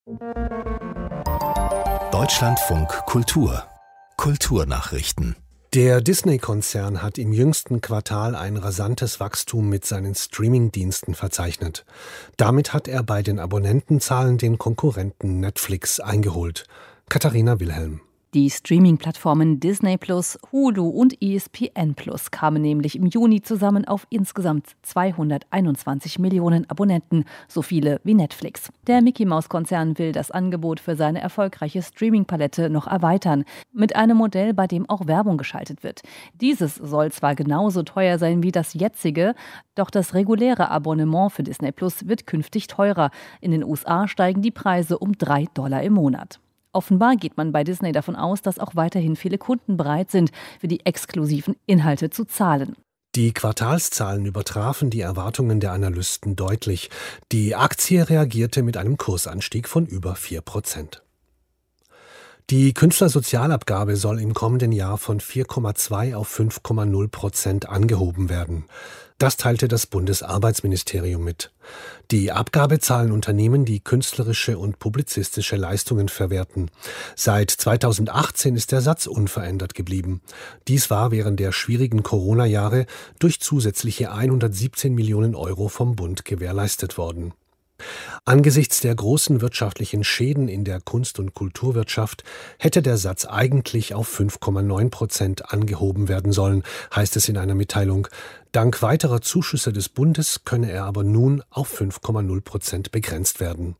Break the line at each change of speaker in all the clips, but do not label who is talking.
Deutschlandfunk Kultur Kulturnachrichten.
Der Disney-Konzern hat im jüngsten Quartal ein rasantes Wachstum mit seinen Streaming-Diensten verzeichnet. Damit hat er bei den Abonnentenzahlen den Konkurrenten Netflix eingeholt. Katharina Wilhelm.
Die Streaming-Plattformen Disney+, Hulu und ESPN+ kamen nämlich im Juni zusammen auf insgesamt 221 Millionen Abonnenten, so viele wie Netflix. Der Mickey-Maus-Konzern will das Angebot für seine erfolgreiche Streaming-Palette noch erweitern, mit einem Modell, bei dem auch Werbung geschaltet wird. Dieses soll zwar genauso teuer sein wie das jetzige, doch das reguläre Abonnement für Disney+ wird künftig teurer. In den USA steigen die Preise um $3 im Monat. Offenbar geht man bei Disney davon aus, dass auch weiterhin viele Kunden bereit sind, für die exklusiven Inhalte zu zahlen.
Die Quartalszahlen übertrafen die Erwartungen der Analysten deutlich. Die Aktie reagierte mit einem Kursanstieg von über 4%. Die Künstlersozialabgabe soll im kommenden Jahr von 4,2 auf 5,0% angehoben werden. Das teilte das Bundesarbeitsministerium mit. Die Abgabe zahlen Unternehmen, die künstlerische und publizistische Leistungen verwerten. Seit 2018 ist der Satz unverändert geblieben. Dies war während der schwierigen Corona-Jahre durch zusätzliche 117 Millionen Euro vom Bund gewährleistet worden. Angesichts der großen wirtschaftlichen Schäden in der Kunst- und Kulturwirtschaft hätte der Satz eigentlich auf 5,9% angehoben werden sollen, heißt es in einer Mitteilung. Dank weiterer Zuschüsse des Bundes könne er aber nun auf 5,0% begrenzt werden.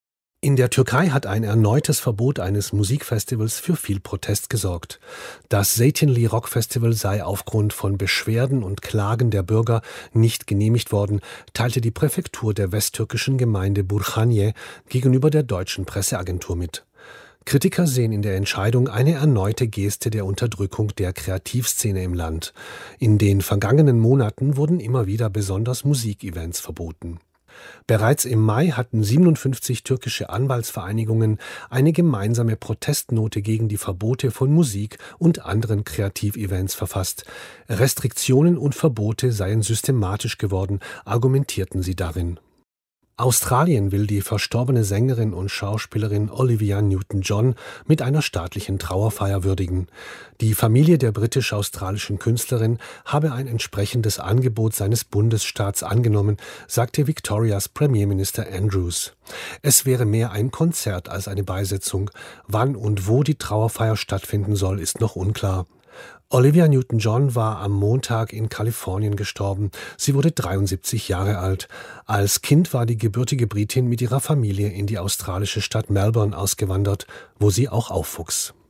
In der Türkei hat ein erneutes Verbot eines Musikfestivals für viel Protest gesorgt. Das Zeytinli Rock Festival sei aufgrund von Beschwerden und Klagen der Bürger nicht genehmigt worden, teilte die Präfektur der westtürkischen Gemeinde Burhaniye gegenüber der deutschen Presseagentur mit. Kritiker sehen in der Entscheidung eine erneute Geste der Unterdrückung der Kreativszene im Land. In den vergangenen Monaten wurden immer wieder besonders Musikevents verboten. Bereits im Mai hatten 57 türkische Anwaltsvereinigungen eine gemeinsame Protestnote gegen die Verbote von Musik und anderen Kreativevents verfasst. Restriktionen und Verbote seien systematisch geworden, argumentierten sie darin. Australien will die verstorbene Sängerin und Schauspielerin Olivia Newton-John mit einer staatlichen Trauerfeier würdigen. Die Familie der britisch-australischen Künstlerin habe ein entsprechendes Angebot seines Bundesstaats angenommen, sagte Victorias Premierminister Andrews. Es wäre mehr ein Konzert als eine Beisetzung. Wann und wo die Trauerfeier stattfinden soll, ist noch unklar. Olivia Newton-John war am Montag in Kalifornien gestorben. Sie wurde 73 Jahre alt. Als Kind war die gebürtige Britin mit ihrer Familie in die australische Stadt Melbourne ausgewandert, wo sie auch aufwuchs.